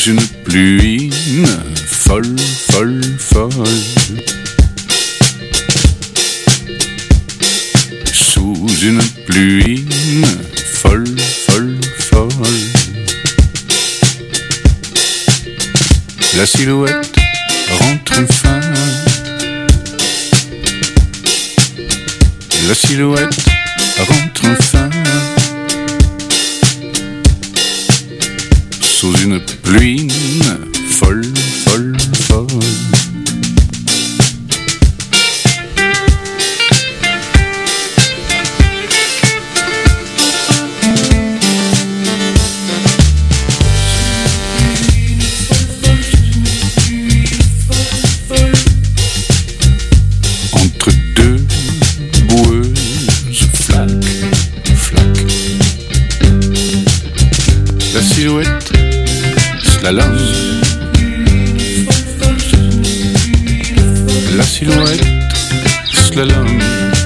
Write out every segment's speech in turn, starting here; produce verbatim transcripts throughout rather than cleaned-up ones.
une pluie folle, folle, folle. Sous une pluie folle, folle, folle. La silhouette rentre enfin. La silhouette rentre enfin. Sous une pluie folle, folle, folle. Entre deux boueuses, flac, flac. La silhouette slalom. La silhouette slalom.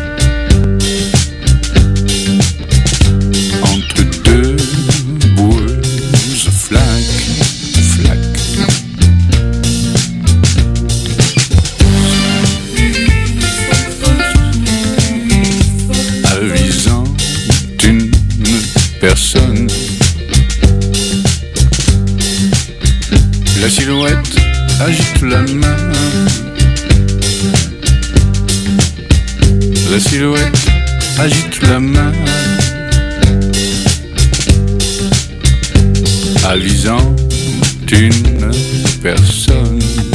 Entre deux boueuses, flac, flac. Avisant une personne. La silhouette agite la main. La silhouette agite la main. Avisant une personne.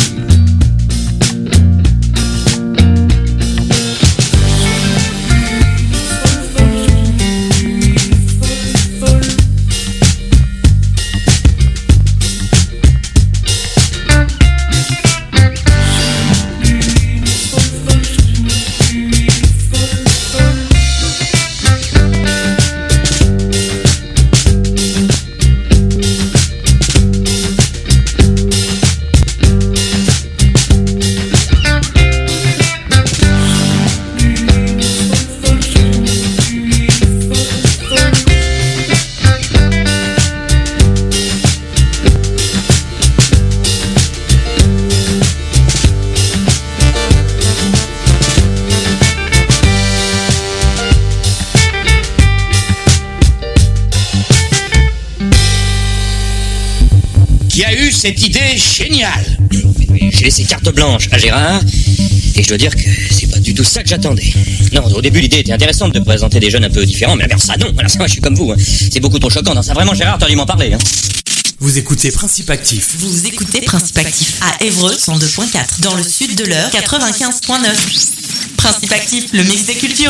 Qui a eu cette idée géniale. J'ai laissé carte blanche à Gérard, et je dois dire que c'est pas du tout ça que j'attendais. Non, au début l'idée était intéressante de présenter des jeunes un peu différents, mais alors ça non, alors ça moi je suis comme vous, hein. C'est beaucoup trop choquant, non ça vraiment Gérard, t'aurais dû m'en parler. Hein. Vous écoutez Principe Actif. Vous écoutez Principe Actif à Évreux cent deux point quatre, dans le sud de l'Eure quatre-vingt-quinze point neuf. Principe Actif, le mix des cultures.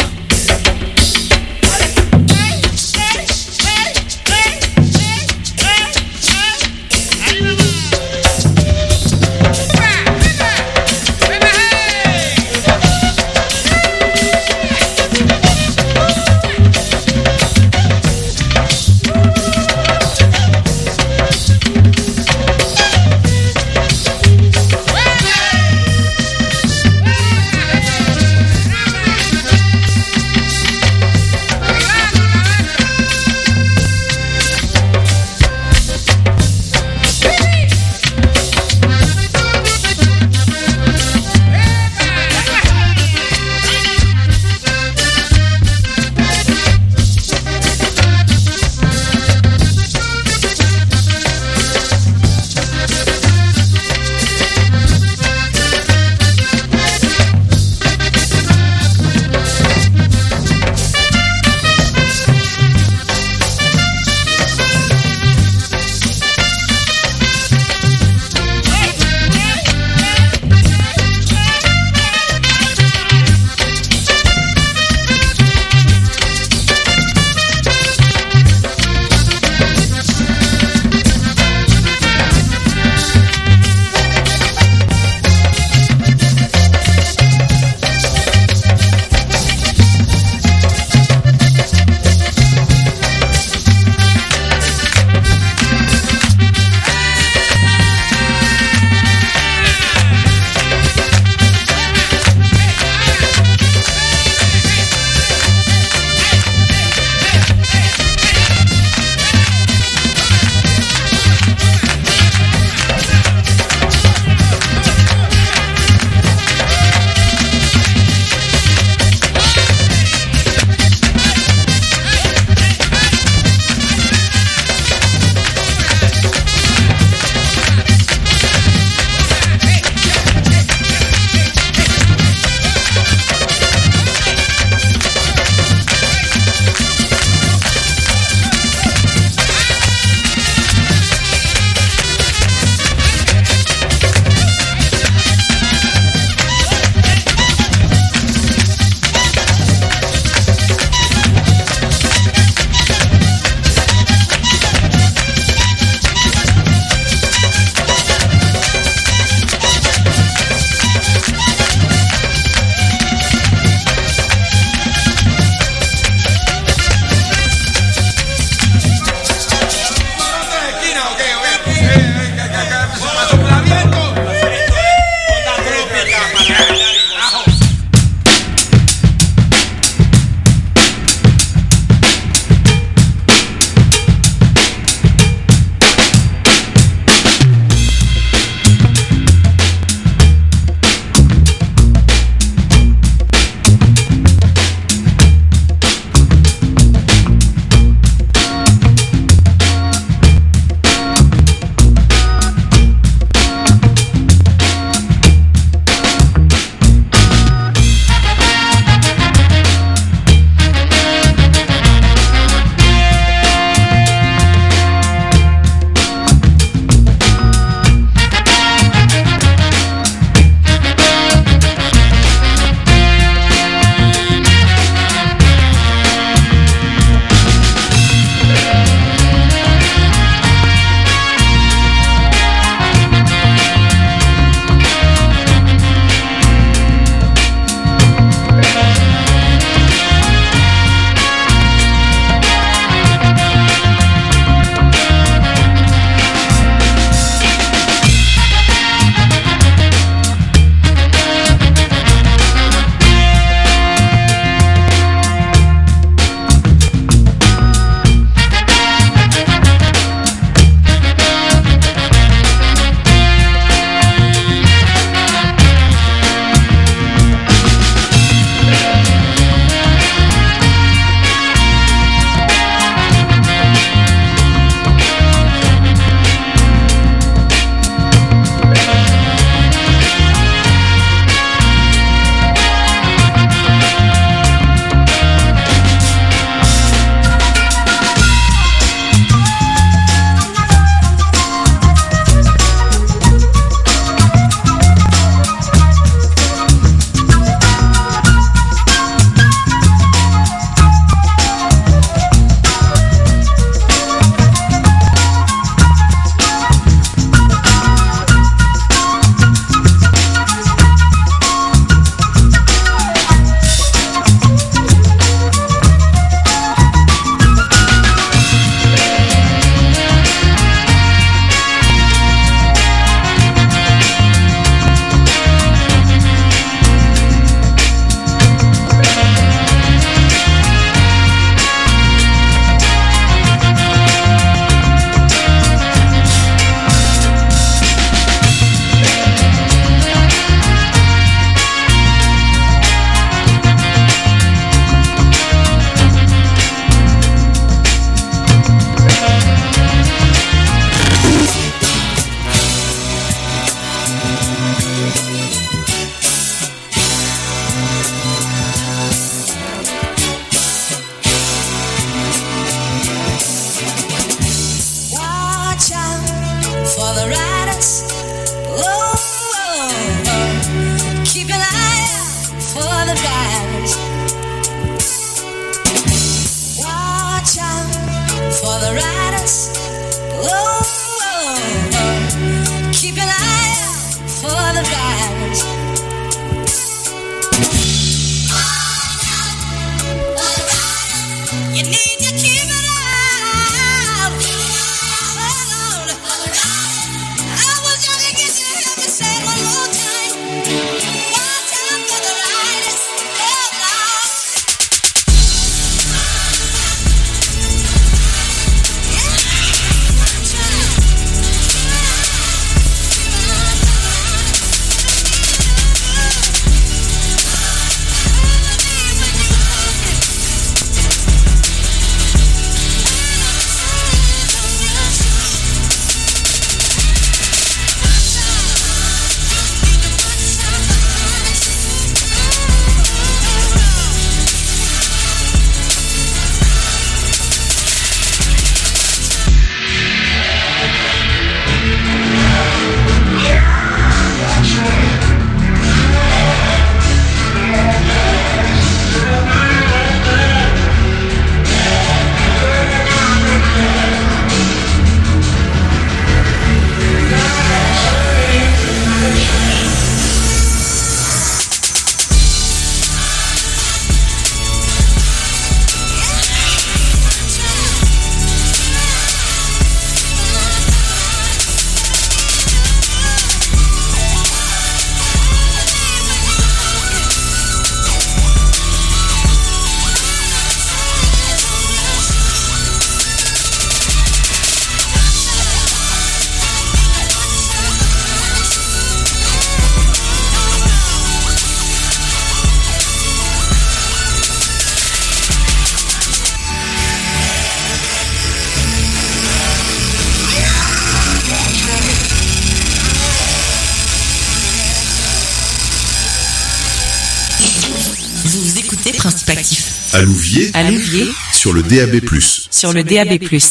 à Louviers, à Louviers, sur le D A B plus. Sur le D A B plus.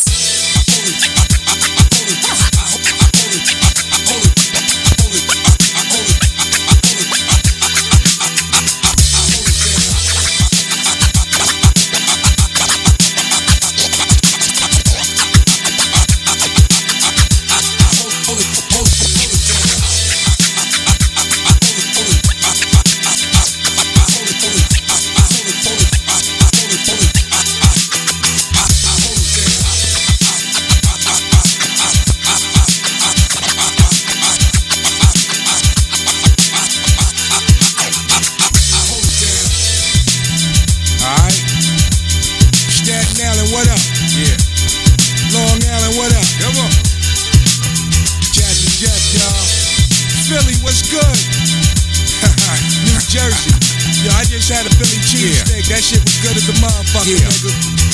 That shit was good as the motherfucker, yeah. Nigga.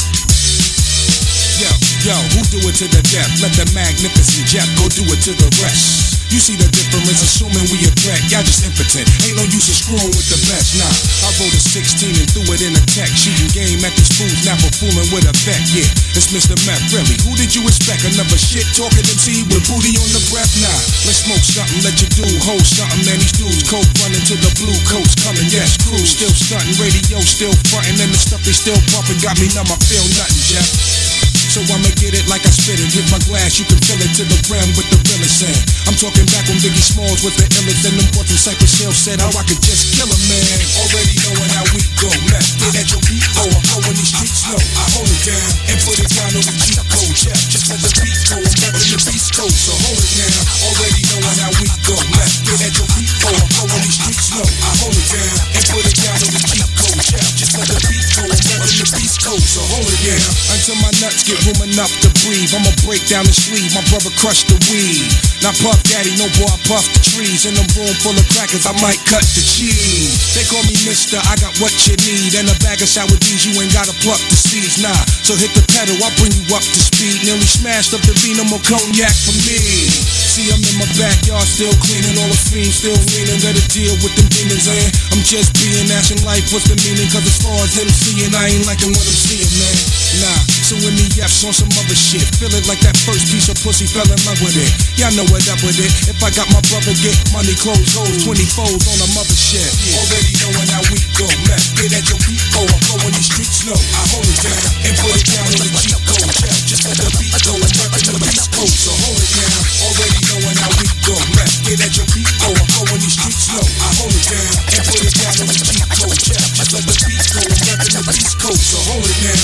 Yo, yo, who do it to the death? Let the magnificent Jeff go do it to the rest. You see the difference, assuming we a threat. Y'all just impotent. Ain't no use in screwing with the best. Nah, I wrote a sixteen and threw it in a tech. Shooting game at these fools, now fooling with a vet. Yeah, it's Mister Meth, really. Who did you expect? Another shit talking M C with booty on the breath? Nah, let's smoke something, let you do. Hold something, man. These dudes coke running to the blue coats coming. Yes, crew still stunting, radio still fronting, and the stuff they still bumping got me numb. I feel nothing, Jeff. So I'ma get it like I spit it. Hit my glass, you can fill it to the rim with the realest sand. I'm talking back when Biggie Smalls was the illest, and them boys from Cypress Hill said how I could just kill a man. Already knowing how we go. Left it at your beat, oh, I'm blowing these streets low. I hold it down and put it down on the G code. Jeff, just let the beat go. I'm rapping the beast code, so hold it down. Already knowing how we go. Left it at your beat, oh, I'm blowing these streets low. I hold it down and put it down on the G code. Jeff, just let the beat go. I'm rapping the beast code, so hold it down until my nuts get room enough to breathe. I'ma break down the sleeve, my brother crushed the weed. Now Puff Daddy, no boy, I puff the trees. In a room full of crackers, I might cut the cheese. They call me Mister, I got what you need. And a bag of sour D's, you ain't gotta pluck the seeds, nah. So hit the pedal, I'll bring you up to speed. Nearly smashed up the vino, more cognac for me. See, I'm in my backyard, still cleaning all the fiends, still leaning. Better deal with them demons, and I'm just being asking life, what's the meaning? Cause as far as them seeing, I ain't liking what I'm seeing, man. Nah, so in the F's on some other shit. Feel it like that first piece of pussy, fell in love with it. Y'all know what up with it. If I got my brother get money, clothes, hoes, twenty folds on a mother shit. Yeah. Already knowing how we go. Left it at your beat, oh, I'm blowing these streets low. I hold it down and put it down on the G code. Yeah, just let the beat go and rapping the beast code. So hold it down. Already knowing how we go. Left it at your beat, oh, I'm blowing these streets low. I hold it down and put it down on the G code. Yeah, just let the beat go and rapping the beast code. So hold it down.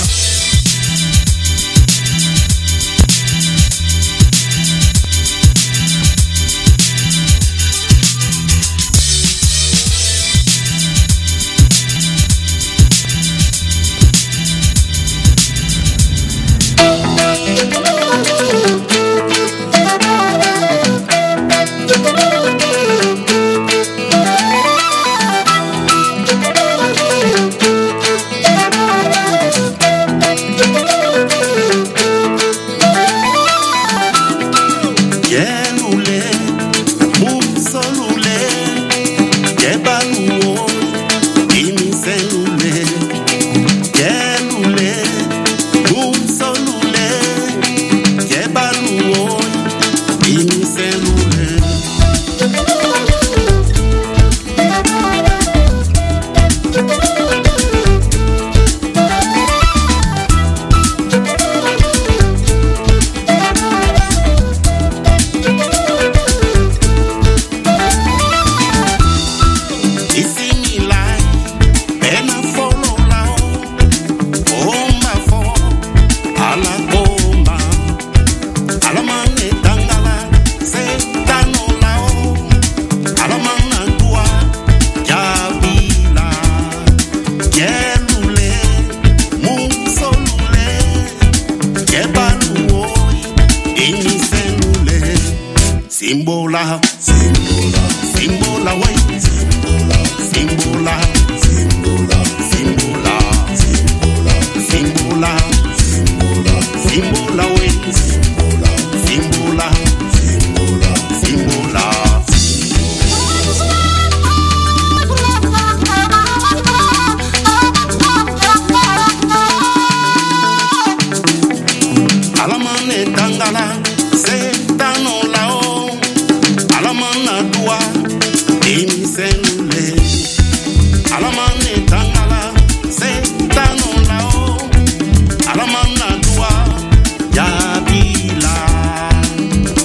Simbola, Simbola, Simbola, way, Simbola, Simbola, Simbola, Simbola, Simbola, Simbola, Simbola, way, Simbola, Simbola, Simbola, Simbola.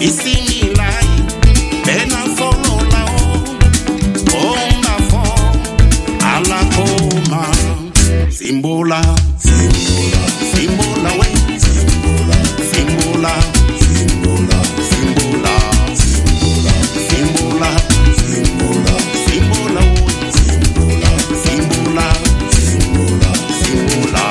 isimilai bena folola o onda fo ala koma simbola simbola simbola we simbola simbola simbola simbola simbola simbola simbola simbola simbola simbola simbola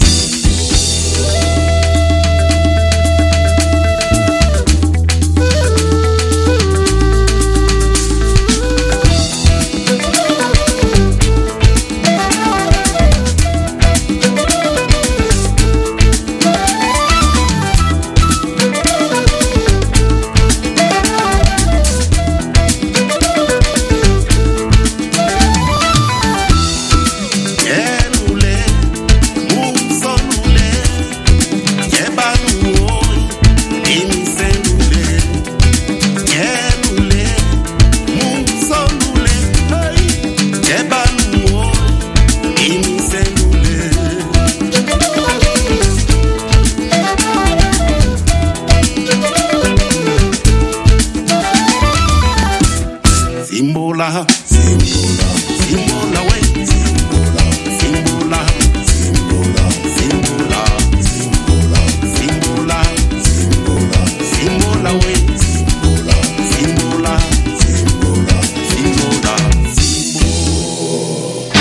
Simbola, simbola, simbola, we. Simbola, simbola, simbola, simbola, simbola, simbola, simbola, simbola, we. Simbola, simbola, simbola, simbola, simbola.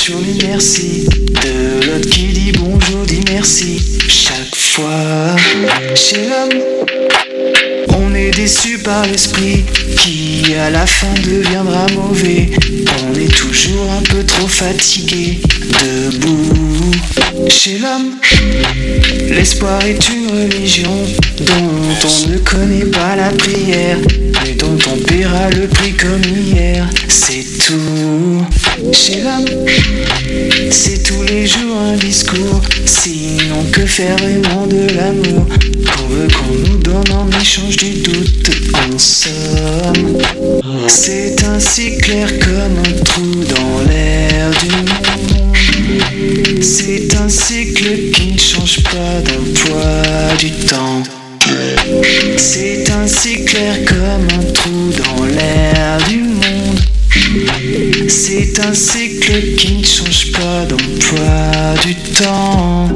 toujours dit merci. De l'autre qui dit bonjour, dit merci. Chaque fois, chez l'homme, on est déçu par l'esprit qui à la fin deviendra mauvais. On est toujours un peu trop fatigué, debout. Chez l'homme, l'espoir est une religion dont on ne connaît pas la prière, mais dont on paiera le prix comme hier. C'est tout. Chez l'homme, c'est tous les jours un discours. Sinon que faire vraiment de l'amour qu'on veut qu'on nous donne en échange du doute. En somme, c'est ainsi clair comme un trou dans l'air du monde. C'est un cycle qui ne change pas d'emploi du temps. C'est ainsi clair comme un trou dans l'air du monde. C'est un cycle qui ne change pas d'emploi du temps.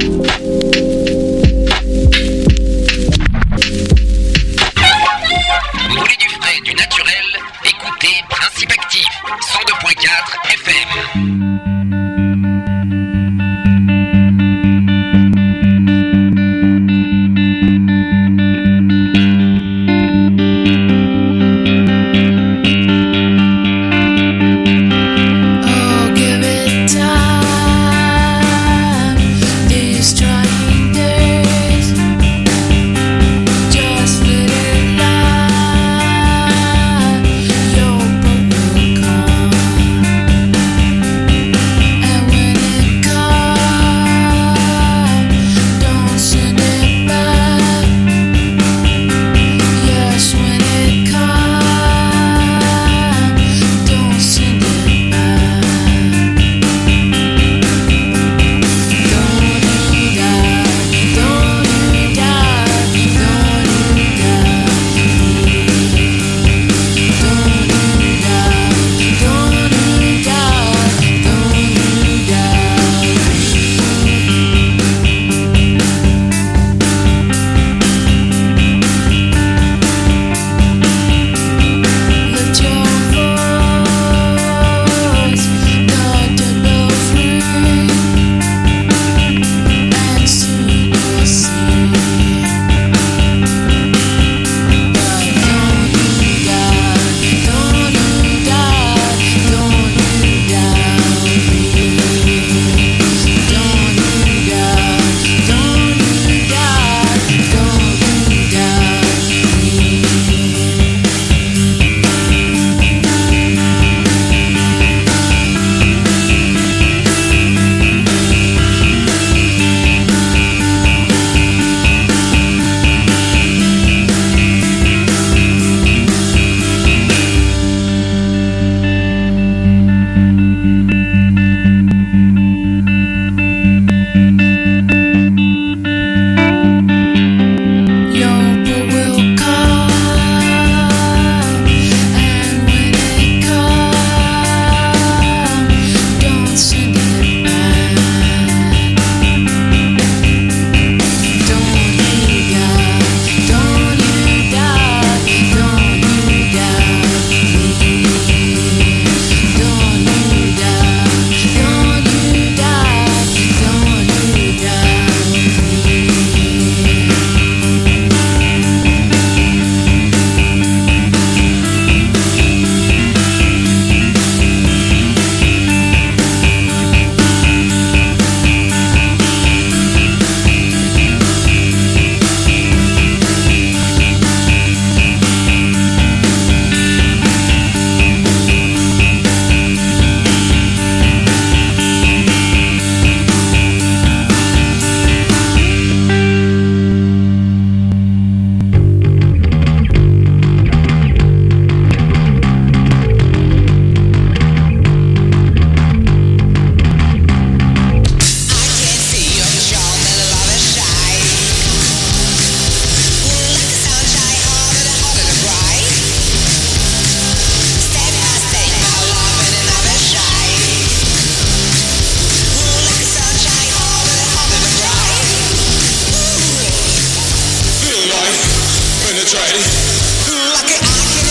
Vous voulez du frais, du naturel? Écoutez Principe Actif, cent deux point quatre F M.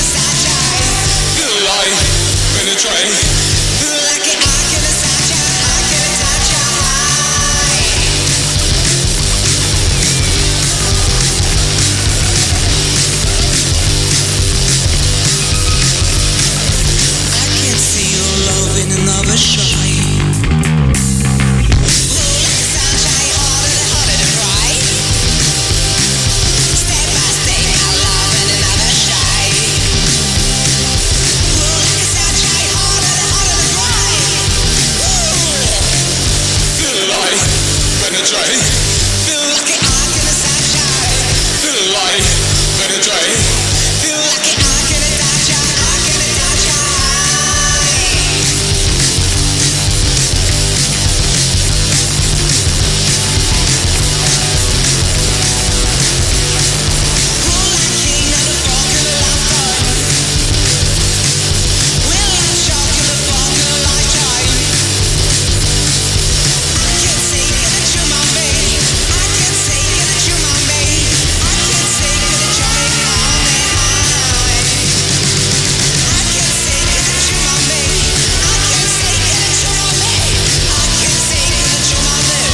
penetrate. Like an eye in the sunshine. penetrate. Feel like an eye in the sunshine. Feel like penetrate. Feel like an eye in the sunshine. Eye in the sunshine. Roll like king on the fork of the lifetime. Will I shock in the fork of the lifetime? I can't say it that you my babe. I can't say it that you my babe. I can't say it that you make me all that high. I can't say it that you my babe. I can't say it that you my babe. I can't say it that you my babe.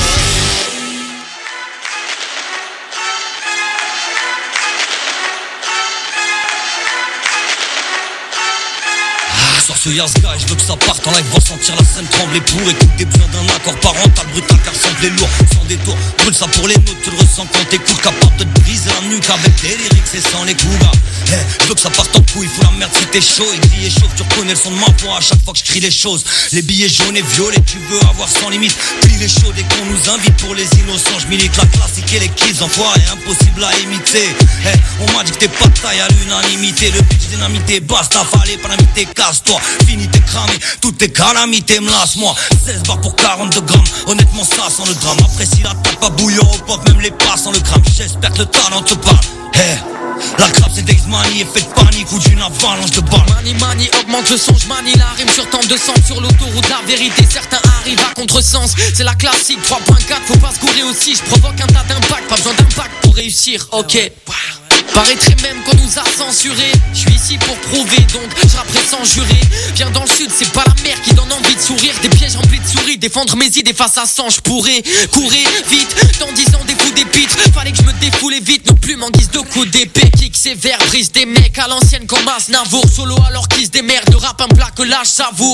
Sur ce Yazga et je veux que ça parte en live, va sentir la scène trembler pour écouter besoin d'un accord parental brutal car semblait lourd, sans détour, brûle ça pour les notes, tu le ressens quand t'écoutes, capable de te briser la nuque avec des lyrics et sans les coups gars. Hey, je veux que ça parte en couille, faut la merde si t'es chaud, et griller chaud, tu reconnais le son de ma voix à chaque fois que je crie les choses. Les billets jaunes et violets, tu veux avoir sans limite, plie les chauds dès qu'on nous invite pour les innocents, je milite la classique et les kids enfoirés, impossible à imiter. Hey, on m'a dit que t'es pas de taille à l'unanimité, le pitch dynamité, basta, fallait pas l'inviter, casse-toi. Fini t'es cramé, toutes tes calamités me lassent moi. Seize bars pour quarante-deux grammes, honnêtement ça sent le drame. Apprécie la tape pas bouillant au pop, même les pas sans le gramme. J'espère que le talent te parle. Hey, la crabe c'est Days Money, effet de panique ou d'une avalanche de balles. Mani mani augmente le son, j'manie la rime sur temps de sang. Sur l'autoroute la vérité, certains arrivent à contresens. C'est la classique trois point quatre, faut pas se gourer aussi. J'provoque un tas d'impact, pas besoin d'impact pour réussir, ok. Paraîtrait même qu'on nous a censurés. Je suis ici pour prouver, donc je rapperai sans jurer. Viens dans le sud, c'est pas la mer qui donne envie de sourire. Des pièges remplis de souris, défendre mes idées face à sang. Je pourrais courir vite, dans dix ans des coups d'épître. Fallait que je me défoulais vite, non plus en guise de coups d'épée. Kick sévère, brise des mecs à l'ancienne comme Aznavour. Solo alors qu'ils se démerdent, le rap un plat que l'âge savoure.